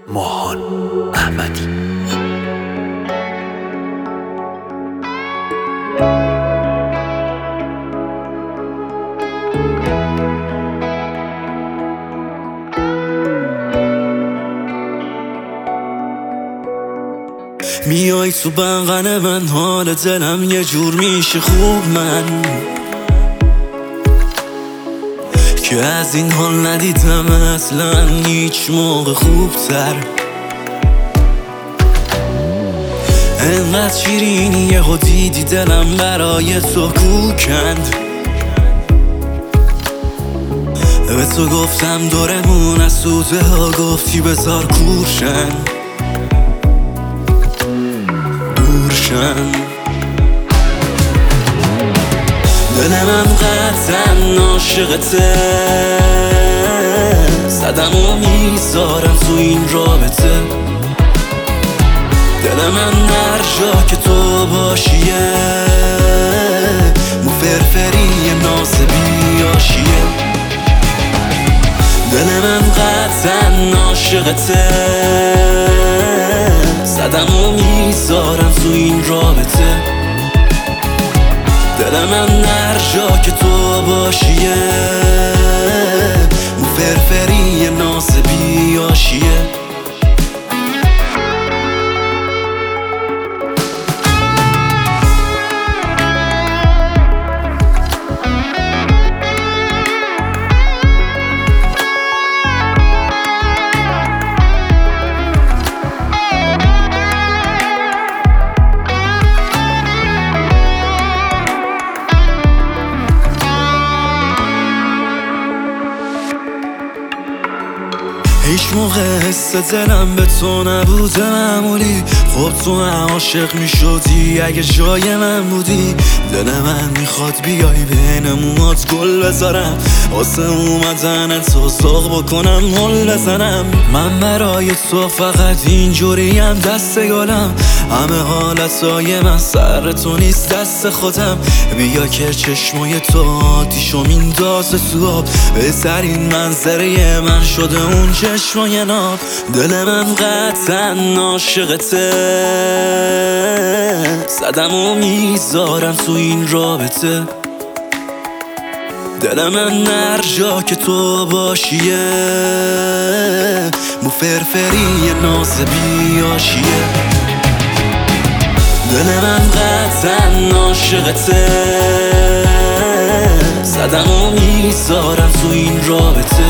ماهان احمدی. میای تو بغل من، حال دلم یه جور میشه خوب، من که از این حال ندیدم اصلا هیچ موقع خوبتر. انقدر شیرینی یهو دیدی دلم برای تو کوکند. به تو گفتم دورمون از سوزه ها، گفتی بذار کورشن دل من قطعا عاشقته، صدم و میذارم تو این رابطه. دل من هر جا که تو باشیه، مو فرفری ناز بیاشیه. دل من قطعا عاشقته، صدم و میذارم تو این رابطه. دل من هر جا که تو باشیه، مو فرفری ناز بیاشیه. هیچ موقع حس دلم به تو نبوده معمولی، خب تو عاشق می شدی اگه جای من بودی. دل من میخواد بیای بین موهات گل بذارم، واسه اومدن تو ذوق بکنم مل بزنم. من برای تو فقط اینجوریم، دست گلم. همه حالتهای من سر تو نیست، دست خودم. بیا که چشمای تو آتیشو میندازه تو آب، بهترین منظره من شده اون چشمای ناب. دل من قطعا عاشقته، صدم و میذارم تو این رابطه. دل من هر جا که تو باشیه، مو فرفری ناز بیاشیه. دل من قطعا عاشقته، صدم و میذارم تو این رابطه.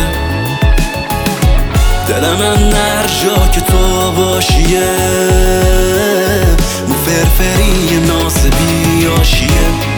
دل من هر جا که تو باشیه، مو فرفری ناز بیاشیه.